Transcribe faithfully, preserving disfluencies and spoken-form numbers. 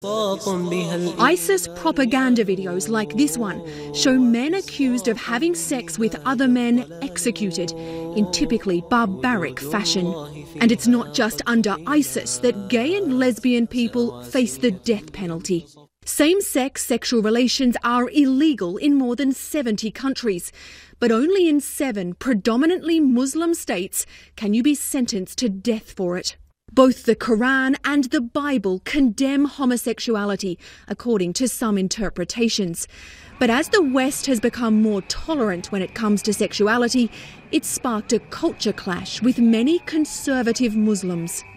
ISIS propaganda videos like this one show men accused of having sex with other men executed in typically barbaric fashion. And it's not just under ISIS that gay and lesbian people face the death penalty. Same-sex sexual relations are illegal in more than seventy countries, but only in seven predominantly Muslim states can you be sentenced to death for it. Both the Quran and the Bible condemn homosexuality, according to some interpretations. But as the West has become more tolerant when it comes to sexuality, it's sparked a culture clash with many conservative Muslims.